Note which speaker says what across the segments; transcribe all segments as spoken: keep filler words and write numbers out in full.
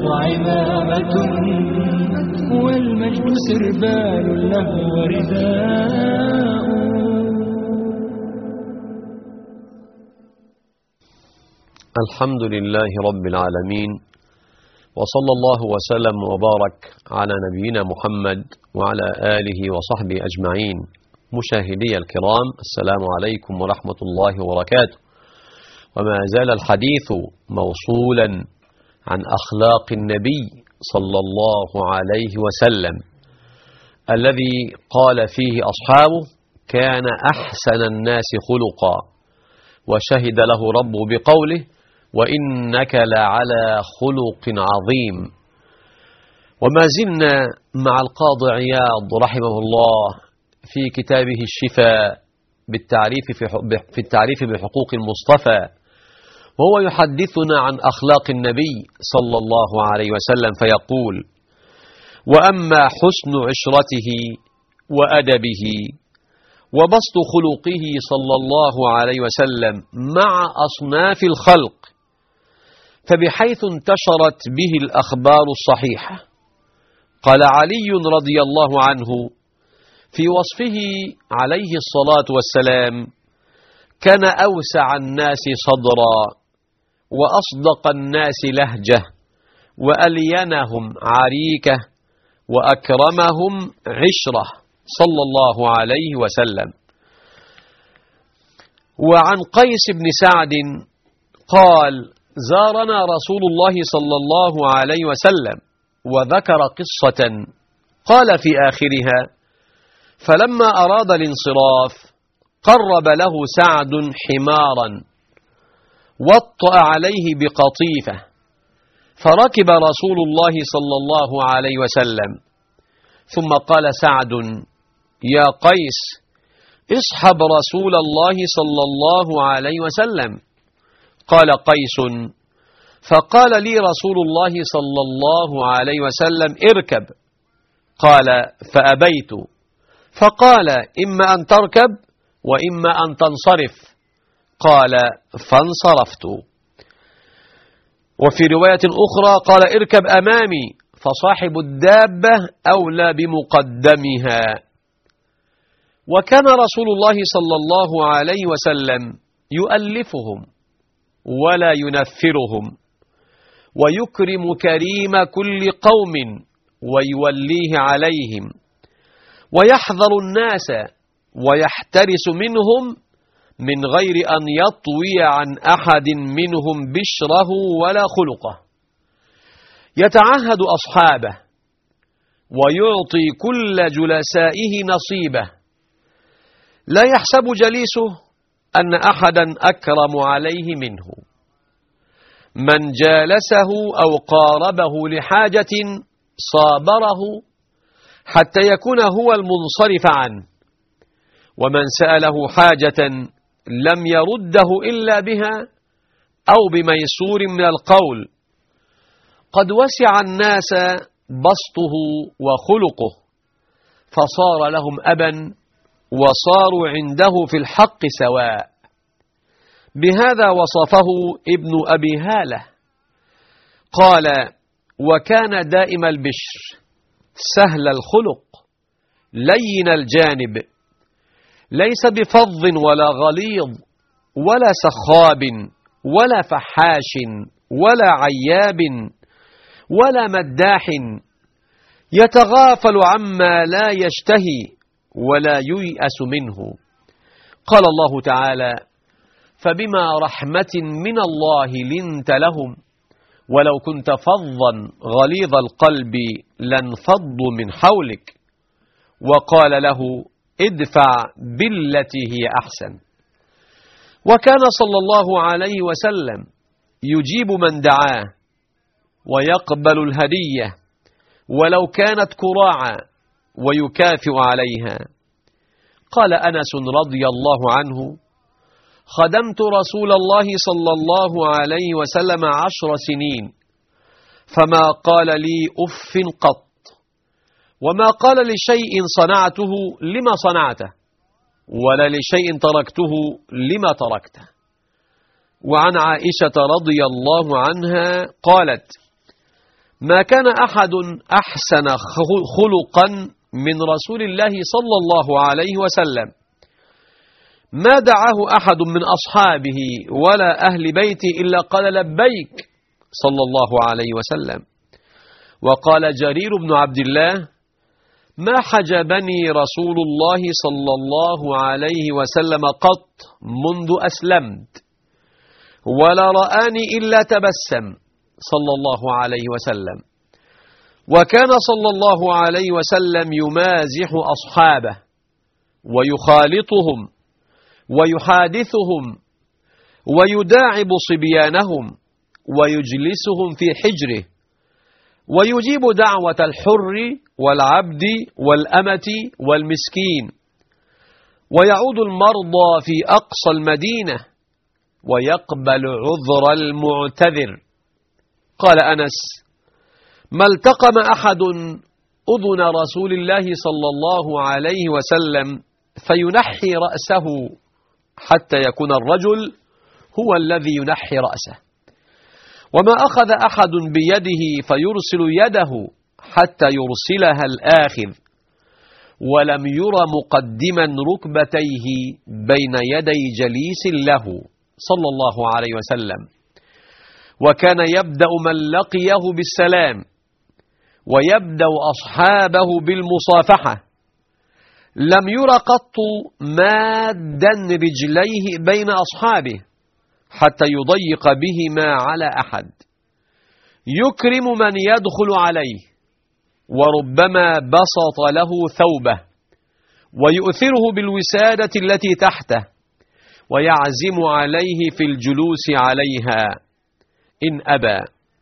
Speaker 1: وعمامة والمجد سربال له ورداء.
Speaker 2: الحمد لله رب العالمين، وصلى الله وسلم وبارك على نبينا محمد وعلى آله وصحبه أجمعين. مشاهدي الكرام، السلام عليكم ورحمة الله وبركاته. وما زال الحديث موصولا عن أخلاق النبي صلى الله عليه وسلم الذي قال فيه أصحابه: كان أحسن الناس خلقا، وشهد له ربه بقوله: وإنك لعلى خلق عظيم. وما زلنا مع القاضي عياض رحمه الله في كتابه الشفاء بالتعريف في التعريف بحقوق المصطفى، وهو يحدثنا عن أخلاق النبي صلى الله عليه وسلم فيقول: وأما حسن عشرته وأدبه وبسط خلقه صلى الله عليه وسلم مع أصناف الخلق، فبحيث انتشرت به الأخبار الصحيحة. قال علي رضي الله عنه في وصفه عليه الصلاة والسلام: كان أوسع الناس صدرا، وأصدق الناس لهجة، وألينهم عريكة، وأكرمهم عشرة، صلى الله عليه وسلم. وعن قيس بن سعد قال: زارنا رسول الله صلى الله عليه وسلم، وذكر قصة قال في آخرها: فلما أراد الانصراف قرب له سعد حمارا وطأ عليه بقطيفة، فركب رسول الله صلى الله عليه وسلم، ثم قال سعد: يا قيس، اصحب رسول الله صلى الله عليه وسلم. قال قيس: فقال لي رسول الله صلى الله عليه وسلم: اركب. قال: فأبيت. فقال: إما أن تركب وإما أن تنصرف. قال: فانصرفت. وفي رواية أخرى قال: اركب أمامي، فصاحب الدابة أولى بمقدمها. وكان رسول الله صلى الله عليه وسلم يؤلفهم ولا ينفرهم، ويكرم كريم كل قوم ويوليه عليهم، ويحذر الناس ويحترس منهم من غير أن يطوي عن أحد منهم بشره ولا خلقه. يتعهد أصحابه ويعطي كل جلسائه نصيبه، لا يحسب جليسه أن أحدا أكرم عليه منه. من جالسه أو قاربه لحاجة صابره حتى يكون هو المنصرف عنه، ومن سأله حاجة لم يرده إلا بها أو بميسور من القول. قد وسع الناس بسطه وخلقه، فصار لهم أبا، وصاروا عنده في الحق سواء. بهذا وصفه ابن أبي هالة قال: وكان دائم البشر، سهل الخلق، لين الجانب، ليس بفظ ولا غليظ ولا سخاب ولا فحاش ولا عياب ولا مداح، يتغافل عما لا يشتهي ولا ييأس منه. قال الله تعالى: فبما رحمة من الله لنت لهم، ولو كنت فظا غليظ القلب لانفضوا من حولك. وقال له: ادفع بالتي هي أحسن. وكان صلى الله عليه وسلم يجيب من دعاه، ويقبل الهدية ولو كانت كراعا، ويكافئ عليها. قال أنس رضي الله عنه: خدمت رسول الله صلى الله عليه وسلم عشر سنين، فما قال لي أف قط، وما قال لشيء صنعته لما صنعته، ولا لشيء تركته لما تركته. وعن عائشة رضي الله عنها قالت: ما كان أحد أحسن خلقا من رسول الله صلى الله عليه وسلم، ما دعاه أحد من أصحابه ولا أهل بيته إلا قال لبيك صلى الله عليه وسلم. وقال جرير بن عبد الله: ما حجبني رسول الله صلى الله عليه وسلم قط منذ أسلمت، ولا رآني إلا تبسم صلى الله عليه وسلم. وكان صلى الله عليه وسلم يمازح أصحابه ويخالطهم ويحادثهم ويداعب صبيانهم ويجلسهم في حجره، ويجيب دعوة الحر والعبد والأمة والمسكين، ويعود المرضى في أقصى المدينة، ويقبل عذر المعتذر. قال أنس: ما التقم أحد أذن رسول الله صلى الله عليه وسلم فينحي رأسه حتى يكون الرجل هو الذي ينحي رأسه، وما أخذ أحد بيده فيرسل يده حتى يرسلها الآخذ، ولم ير مقدما ركبتيه بين يدي جليس له صلى الله عليه وسلم. وكان يبدأ من لقيه بالسلام، ويبدأ أصحابه بالمصافحة. لم ير قط مادا رجليه بين أصحابه حتى يضيق بهما على أحد. يكرم من يدخل عليه، وربما بسط له ثوبه، ويؤثره بالوسادة التي تحته، ويعزم عليه في الجلوس عليها إن أبى.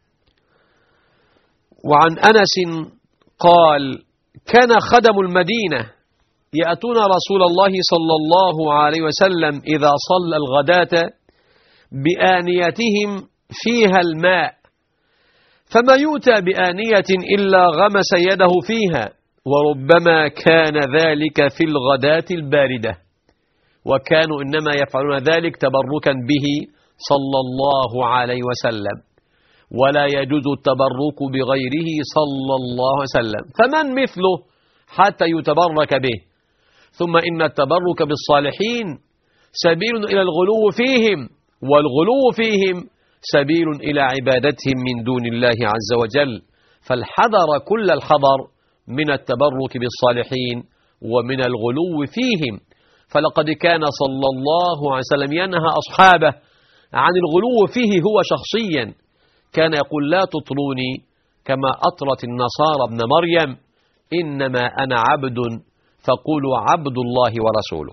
Speaker 2: وعن أنس قال: كان خدم المدينة يأتون رسول الله صلى الله عليه وسلم إذا صلى الغداة بآنيتهم فيها الماء، فما يؤتى بآنية إلا غمس يده فيها، وربما كان ذلك في الغداة الباردة، وكانوا إنما يفعلون ذلك تبركا به صلى الله عليه وسلم، ولا يجوز التبرك بغيره صلى الله عليه وسلم، فمن مثله حتى يتبرك به؟ ثم إن التبرك بالصالحين سبيل إلى الغلو فيهم، والغلو فيهم سبيل إلى عبادتهم من دون الله عز وجل. فالحذر كل الحذر من التبرك بالصالحين ومن الغلو فيهم. فلقد كان صلى الله عليه وسلم ينهى أصحابه عن الغلو فيه هو شخصيا. كان يقول: لا تطروني كما أطرت النصارى ابن مريم، إنما أنا عبد فقولوا عبد الله ورسوله.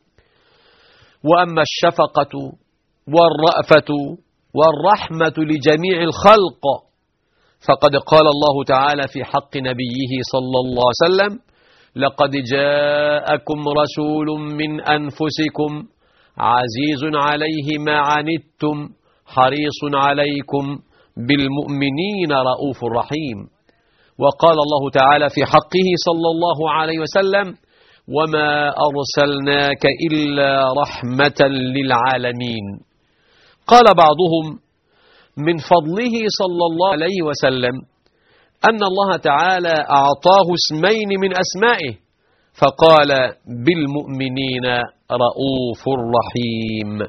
Speaker 2: وأما الشفقة والرأفة والرحمة لجميع الخلق فقد قال الله تعالى في حق نبيه صلى الله عليه وسلم: لقد جاءكم رسول من أنفسكم عزيز عليه ما عنتم حريص عليكم بالمؤمنين رؤوف رحيم. وقال الله تعالى في حقه صلى الله عليه وسلم: وما أرسلناك إلا رحمة للعالمين. قال بعضهم: من فضله صلى الله عليه وسلم أن الله تعالى أعطاه اسمين من أسمائه، فقال: بالمؤمنين رؤوف رحيم.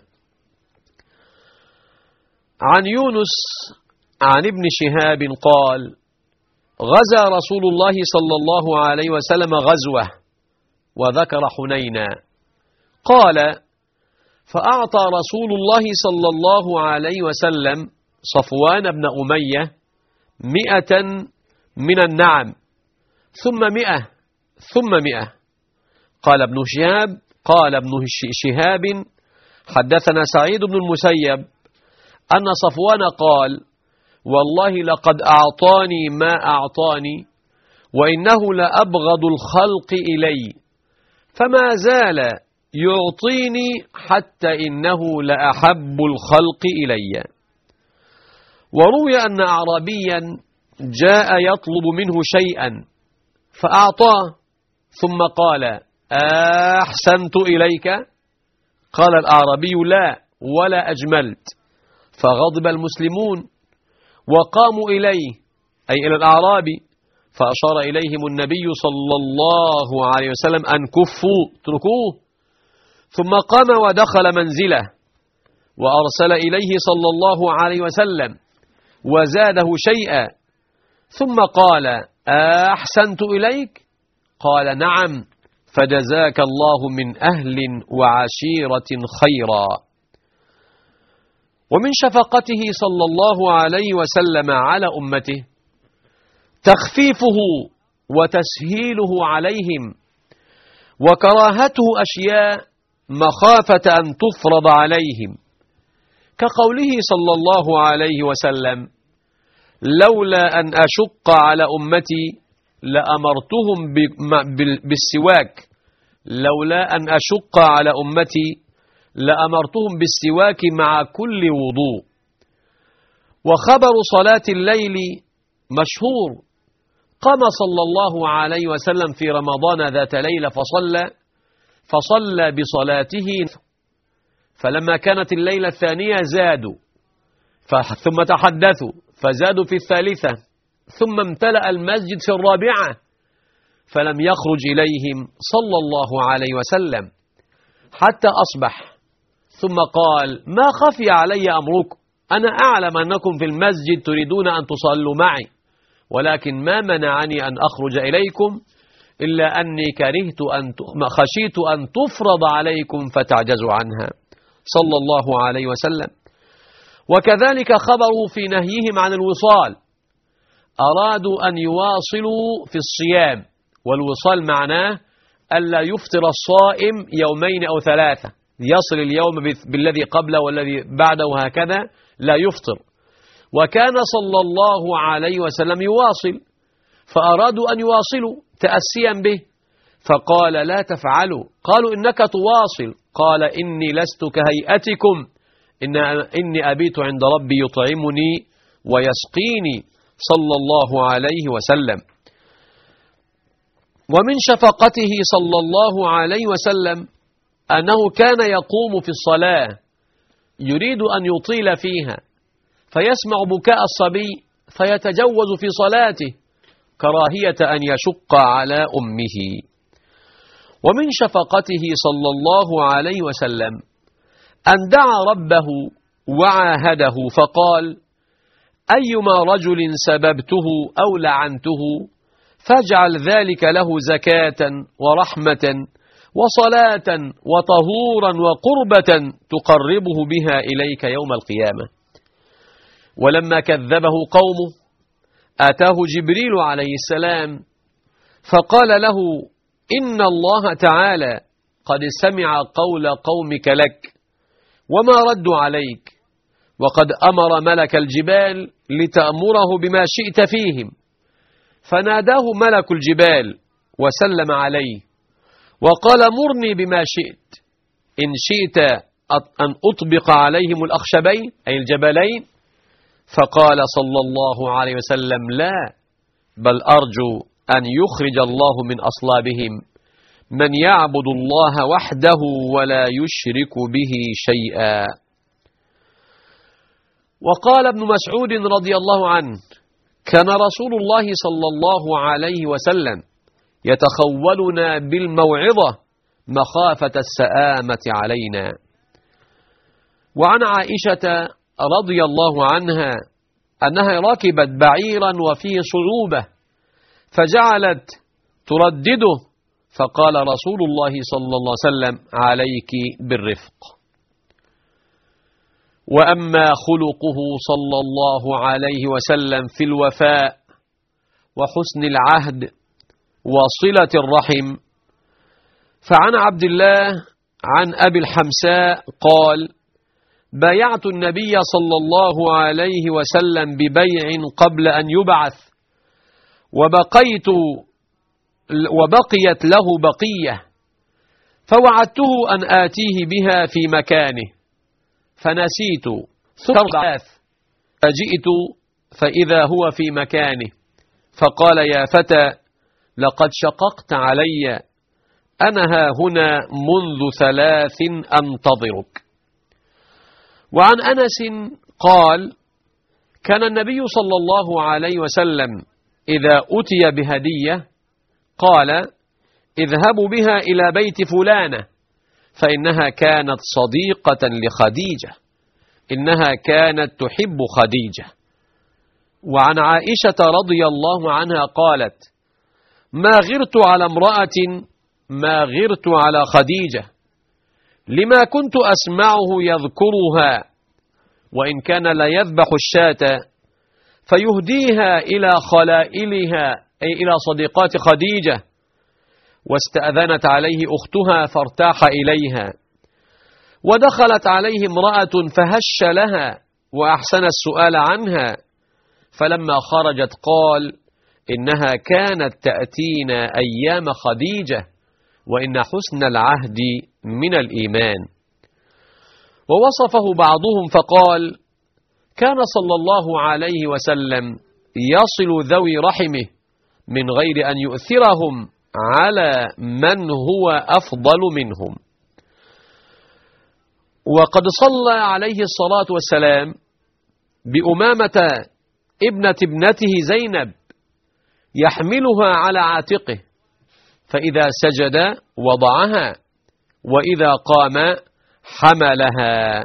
Speaker 2: عن يونس عن ابن شهاب قال: غزا رسول الله صلى الله عليه وسلم غزوة، وذكر حنينا. قال: فأعطى رسول الله صلى الله عليه وسلم صفوان بن أمية مئة من النعم، ثم مئة ثم مئة. قال ابن شهاب قال ابن شهاب حدثنا سعيد بن المسيب أن صفوان قال: والله لقد أعطاني ما أعطاني، وإنه لأبغض الخلق إلي، فما زال يعطيني حتى إنه لأحب الخلق إلي. وروي أن أعرابيا جاء يطلب منه شيئا فأعطاه، ثم قال: أحسنت إليك؟ قال الأعرابي: لا، ولا أجملت. فغضب المسلمون وقاموا إليه: أي إلى الأعرابي، فأشار إليهم النبي صلى الله عليه وسلم أن كفوا اتركوه، ثم قام ودخل منزله وأرسل إليه صلى الله عليه وسلم وزاده شيئا، ثم قال: أحسنت إليك؟ قال: نعم، فجزاك الله من أهل وعشيرة خيرا. ومن شفقته صلى الله عليه وسلم على أمته تخفيفه وتسهيله عليهم، وكراهته أشياء مخافة أن تفرض عليهم، كقوله صلى الله عليه وسلم: لولا أن أشق على أمتي لأمرتهم بالسواك لولا أن أشق على أمتي لأمرتهم بالسواك مع كل وضوء. وخبر صلاة الليل مشهور، قام صلى الله عليه وسلم في رمضان ذات ليلة فصلى فصلى بصلاته، فلما كانت الليلة الثانية زادوا ثم تحدثوا فزادوا في الثالثة، ثم امتلأ المسجد في الرابعة فلم يخرج إليهم صلى الله عليه وسلم حتى أصبح، ثم قال: ما خفي علي أمركم، أنا أعلم أنكم في المسجد تريدون أن تصلوا معي، ولكن ما منعني أن أخرج إليكم إلا أني كرهت أن خشيت أن تفرض عليكم فتعجزوا عنها صلى الله عليه وسلم. وكذلك خبروا في نهيهم عن الوصال، أرادوا أن يواصلوا في الصيام، والوصال معناه ألا يفطر الصائم يومين أو ثلاثة، يصل اليوم بالذي قبله والذي بعده وهكذا لا يفطر. وكان صلى الله عليه وسلم يواصل، فأرادوا أن يواصلوا تأسيا به، فقال: لا تفعلوا. قالوا: إنك تواصل. قال: إني لست كهيئتكم، إن إني أبيت عند ربي يطعمني ويسقيني صلى الله عليه وسلم. ومن شفقته صلى الله عليه وسلم أنه كان يقوم في الصلاة يريد أن يطيل فيها، فيسمع بكاء الصبي فيتجوز في صلاته كراهية أن يشق على أمه. ومن شفقته صلى الله عليه وسلم أن دعا ربه وعاهده فقال: أيما رجل سببته أو لعنته فاجعل ذلك له زكاة ورحمة وصلاة وطهورا وقربة تقربه بها إليك يوم القيامة. ولما كذبه قومه أتاه جبريل عليه السلام فقال له: إن الله تعالى قد سمع قول قومك لك وما ردوا عليك، وقد أمر ملك الجبال لتأمره بما شئت فيهم. فناداه ملك الجبال وسلم عليه وقال: مرني بما شئت، إن شئت أن أطبق عليهم الأخشبين أي الجبلين. فقال صلى الله عليه وسلم: لا، بل أرجو أن يخرج الله من أصلابهم من يعبد الله وحده ولا يشرك به شيئا. وقال ابن مسعود رضي الله عنه: كان رسول الله صلى الله عليه وسلم يتخولنا بالموعظة مخافة السآمة علينا. وعن عائشة رضي الله عنها أنها ركبت بعيرا وفيه صعوبة فجعلت تردده، فقال رسول الله صلى الله عليه وسلم: عليك بالرفق. وأما خلقه صلى الله عليه وسلم في الوفاء وحسن العهد وصلة الرحم، فعن عبد الله عن أبي الحمساء قال: بايعت النبي صلى الله عليه وسلم ببيع قبل أن يبعث، وبقيت وبقيت له بقية، فوعدته أن آتيه بها في مكانه فنسيت، ثم فجئت فإذا هو في مكانه، فقال: يا فتى لقد شققت علي، أنا ها هنا منذ ثلاث أنتظرك. وعن أنس قال: كان النبي صلى الله عليه وسلم إذا أتي بهدية قال: اذهبوا بها إلى بيت فلانة فإنها كانت صديقة لخديجة، إنها كانت تحب خديجة. وعن عائشة رضي الله عنها قالت: ما غرت على امرأة ما غرت على خديجة، لما كنت أسمعه يذكرها، وإن كان لا يذبح الشاة فيهديها إلى خلائلها أي إلى صديقات خديجة. واستأذنت عليه أختها فارتاح إليها، ودخلت عليه امرأة فهش لها وأحسن السؤال عنها، فلما خرجت قال: إنها كانت تأتينا أيام خديجة، وإن حسن العهد من الإيمان. ووصفه بعضهم فقال: كان صلى الله عليه وسلم يصل ذوي رحمه من غير أن يؤثرهم على من هو أفضل منهم. وقد صلى عليه الصلاة والسلام بأمامة ابنة ابنته زينب يحملها على عاتقه، فإذا سجد وضعها، وإذا قام حملها.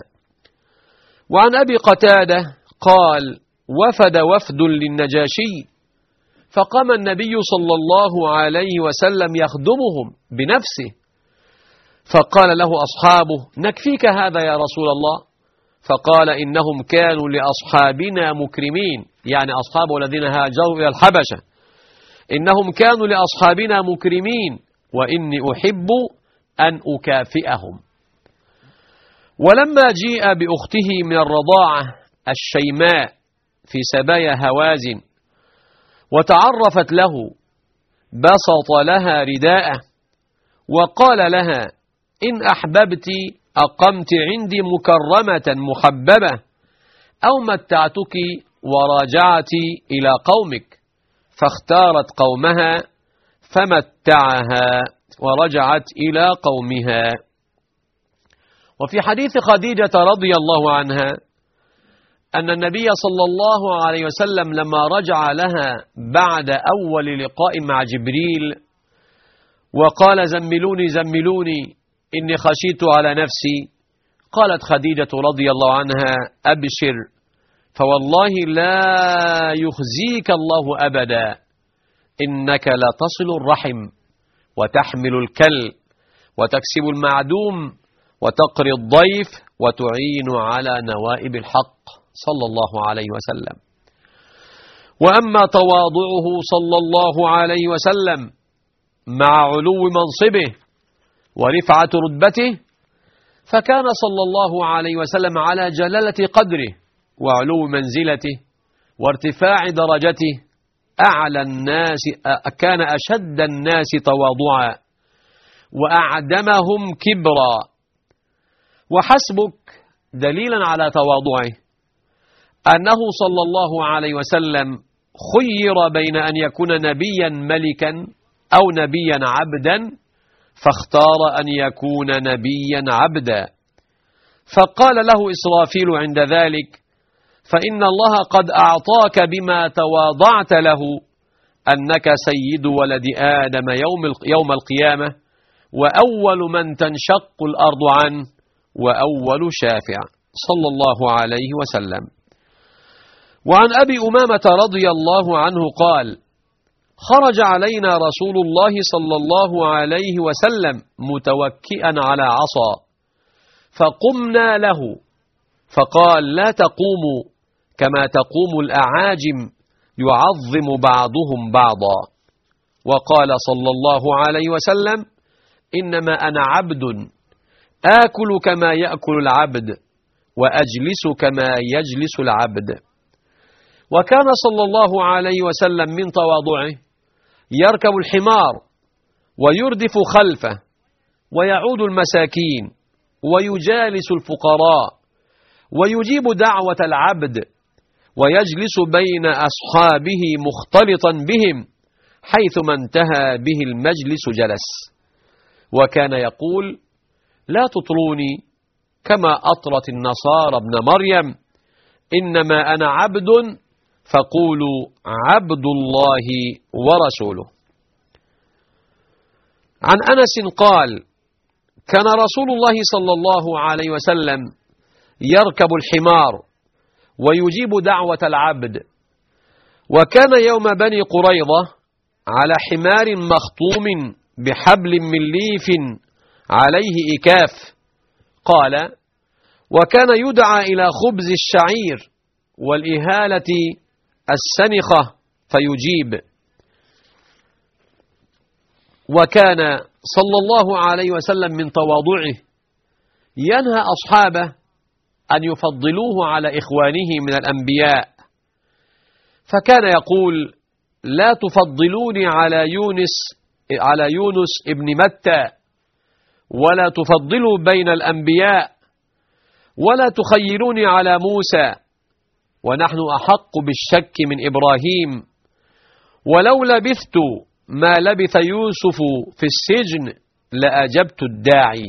Speaker 2: وعن أبي قتادة قال: وفد وفد للنجاشي، فقام النبي صلى الله عليه وسلم يخدمهم بنفسه، فقال له أصحابه: نكفيك هذا يا رسول الله؟ فقال: إنهم كانوا لأصحابنا مكرمين، يعني أصحابه الذين هاجروا إلى الحبشة، إنهم كانوا لأصحابنا مكرمين، وإني أحب أن أكافئهم. ولما جيء بأخته من الرضاعة الشيماء في سبايا هوازن وتعرفت له، بسط لها رداءه وقال لها: إن أحببت أقمت عندي مكرمة محببة، أو متعتك وراجعت إلى قومك. فاختارت قومها فمتعها ورجعت إلى قومها. وفي حديث خديجة رضي الله عنها أن النبي صلى الله عليه وسلم لما رجع لها بعد أول لقاء مع جبريل وقال: زملوني زملوني إني خشيت على نفسي، قالت خديجة رضي الله عنها: أبشر، فوالله لا يخزيك الله أبدا، إنك لا تصل الرحم وتحمل الكل وتكسب المعدوم وتقري الضيف وتعين على نوائب الحق صلى الله عليه وسلم. وأما تواضعه صلى الله عليه وسلم مع علو منصبه ورفعة رتبته، فكان صلى الله عليه وسلم على جلالة قدره وعلو منزلته وارتفاع درجته أعلى الناس، كان أشد الناس تواضعا وأعدمهم كبرا. وحسبك دليلا على تواضعه أنه صلى الله عليه وسلم خير بين أن يكون نبيا ملكا أو نبيا عبدا، فاختار أن يكون نبيا عبدا، فقال له إسرافيل عند ذلك: فإن الله قد أعطاك بما تواضعت له أنك سيد ولد آدم يوم يوم القيامة، وأول من تنشق الأرض عنه، وأول شافع، صلى الله عليه وسلم. وعن أبي أمامة رضي الله عنه قال: خرج علينا رسول الله صلى الله عليه وسلم متوكئا على عصا، فقمنا له، فقال: لا تقوموا كما تقوم الأعاجم يعظم بعضهم بعضا. وقال صلى الله عليه وسلم: إنما أنا عبد آكل كما يأكل العبد وأجلس كما يجلس العبد. وكان صلى الله عليه وسلم من تواضعه يركب الحمار ويردف خلفه ويعود المساكين ويجالس الفقراء ويجيب دعوة العبد ويجلس بين أصحابه مختلطا بهم، حيثما انتهى به المجلس جلس. وكان يقول: لا تطروني كما أطرت النصارى ابن مريم، إنما أنا عبد فقولوا عبد الله ورسوله. عن أنس قال: كان رسول الله صلى الله عليه وسلم يركب الحمار ويجيب دعوة العبد، وكان يوم بني قريظة على حمار مخطوم بحبل من ليف عليه إكاف. قال: وكان يدعى إلى خبز الشعير والإهالة السنخة فيجيب. وكان صلى الله عليه وسلم من تواضعه ينهى أصحابه أن يفضلوه على إخوانه من الأنبياء، فكان يقول: لا تفضلوني على يونس على يونس ابن متى، ولا تفضلوا بين الأنبياء، ولا تخيروني على موسى، ونحن أحق بالشك من إبراهيم، ولو لبثت ما لبث يوسف في السجن لأجبت الداعي.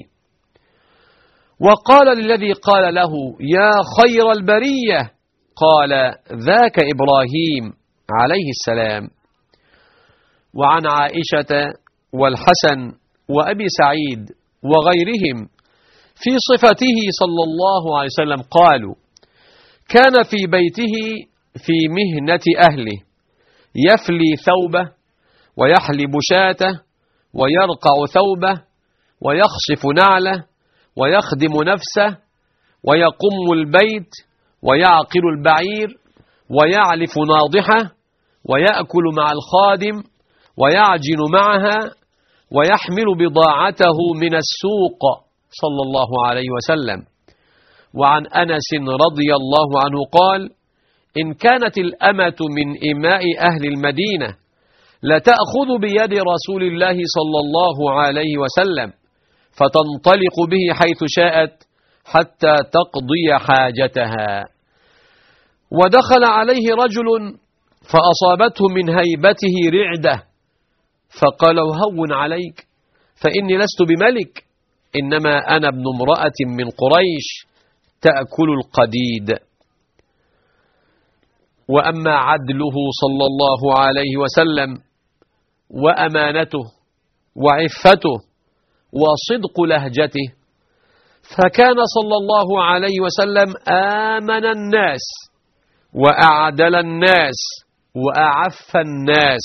Speaker 2: وقال للذي قال له: يا خير البرية، قال: ذاك إبراهيم عليه السلام. وعن عائشة والحسن وأبي سعيد وغيرهم في صفته صلى الله عليه وسلم قالوا: كان في بيته في مهنة أهله يفلي ثوبه ويحلب شاته ويرقع ثوبه ويخصف نعله ويخدم نفسه ويقم البيت ويعقل البعير ويعلف ناضحه ويأكل مع الخادم ويعجن معها ويحمل بضاعته من السوق صلى الله عليه وسلم. وعن أنس رضي الله عنه قال: إن كانت الأمة من إماء أهل المدينة لتأخذ بيد رسول الله صلى الله عليه وسلم فتنطلق به حيث شاءت حتى تقضي حاجتها. ودخل عليه رجل فأصابته من هيبته رعدة، فقال: هون عليك، فإني لست بملك، إنما أنا ابن امرأة من قريش تأكل القديد. وأما عدله صلى الله عليه وسلم وأمانته وعفته وصدق لهجته، فكان صلى الله عليه وسلم آمن الناس وأعدل الناس وأعف الناس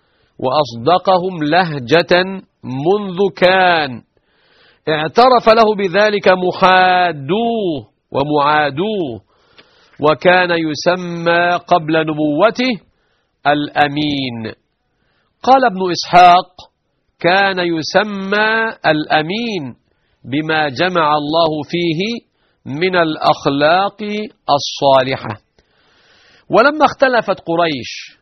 Speaker 2: وأصدقهم لهجة منذ كان. اعترف له بذلك محادوه ومعادوه، وكان يسمى قبل نبوته الأمين. قال ابن إسحاق: كان يسمى الأمين بما جمع الله فيه من الأخلاق الصالحة. ولما اختلفت قريش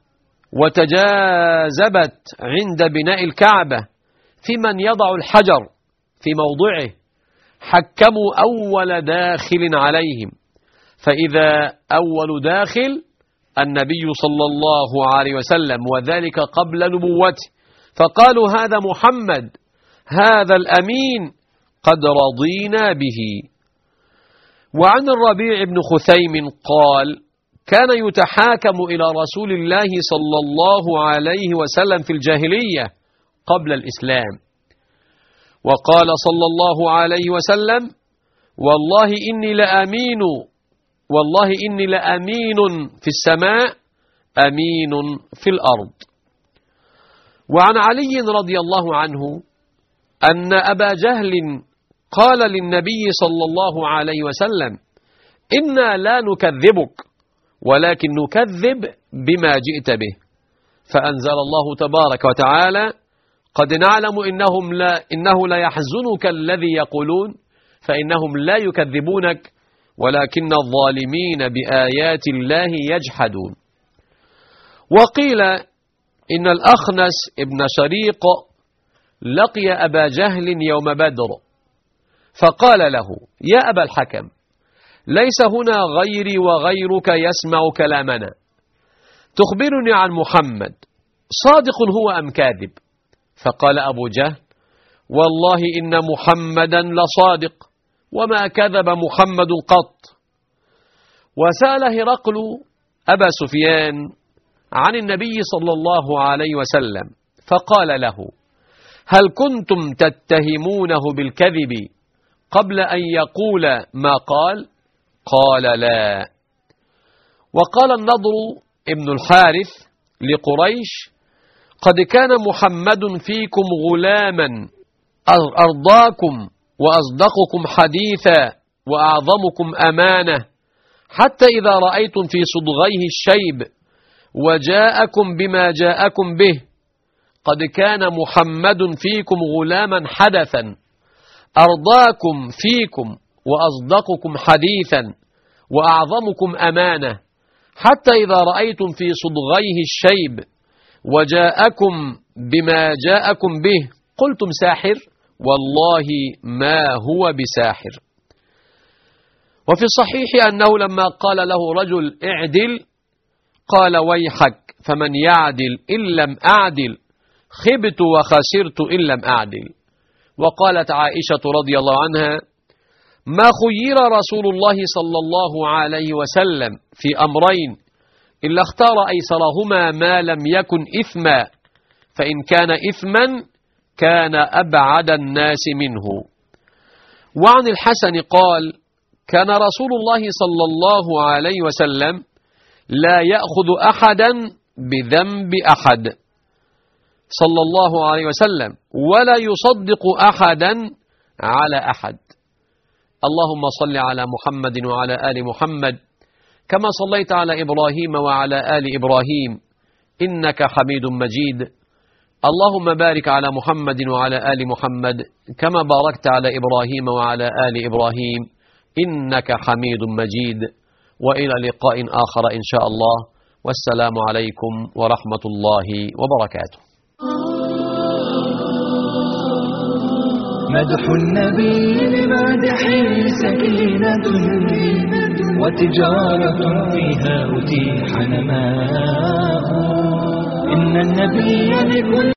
Speaker 2: وتجاذبت عند بناء الكعبة في من يضع الحجر في موضعه، حكموا أول داخل عليهم، فإذا أول داخل النبي صلى الله عليه وسلم، وذلك قبل نبوته، فقالوا: هذا محمد، هذا الأمين، قد رضينا به. وعن الربيع بن خثيم قال: كان يتحاكم إلى رسول الله صلى الله عليه وسلم في الجاهلية قبل الإسلام، وقال صلى الله عليه وسلم: والله إني لأمين والله إني لأمين في السماء أمين في الأرض. وعن علي رضي الله عنه أن أبا جهل قال للنبي صلى الله عليه وسلم: إنا لا نكذبك، ولكن نكذب بما جئت به. فأنزل الله تبارك وتعالى: قد نعلم إنهم لا إنه لا يحزنك الذي يقولون، فإنهم لا يكذبونك ولكن الظالمين بآيات الله يجحدون. وقيل إن الأخنس ابن شريق لقي أبا جهل يوم بدر فقال له: يا أبا الحكم، ليس هنا غيري وغيرك يسمع كلامنا، تخبرني عن محمد، صادق هو أم كاذب؟ فقال أبو جهل: والله إن محمدا لصادق، وما كذب محمد قط. وسأل هرقل أبا سفيان عن النبي صلى الله عليه وسلم فقال له: هل كنتم تتهمونه بالكذب قبل أن يقول ما قال؟ قال: لا. وقال النضر ابن الحارث لقريش: قد كان محمد فيكم غلاما أرضاكم وأصدقكم حديثا وأعظمكم أمانة، حتى إذا رأيتم في صدغيه الشيب وجاءكم بما جاءكم به. قد كان محمد فيكم غلاما حدثا أرضاكم فيكم وأصدقكم حديثا وأعظمكم أمانة، حتى إذا رأيتم في صدغيه الشيب وجاءكم بما جاءكم به قلتم ساحر، والله ما هو بساحر. وفي الصحيح أنه لما قال له رجل: اعدل، قال: ويحك، فمن يعدل إن لم أعدل؟ خبت وخسرت إن لم أعدل. وقالت عائشة رضي الله عنها: ما خير رسول الله صلى الله عليه وسلم في أمرين إلا اختار أيسرهما ما لم يكن إثما، فإن كان إثما كان أبعد الناس منه. وعن الحسن قال: كان رسول الله صلى الله عليه وسلم لا يأخذ أحدا بذنب أحد صلى الله عليه وسلم، ولا يصدق أحدا على أحد. اللهم صل على محمد وعلى آل محمد كما صليت على إبراهيم وعلى آل إبراهيم إنك حميد مجيد. اللهم بارك على محمد وعلى آل محمد كما باركت على إبراهيم وعلى آل إبراهيم إنك حميد مجيد. وإلى لقاء آخر إن شاء الله، والسلام عليكم ورحمة الله وبركاته.
Speaker 1: مدح النبي لمادح سكينة، وتجارة فيها أتيح نماء. إن النبي لكل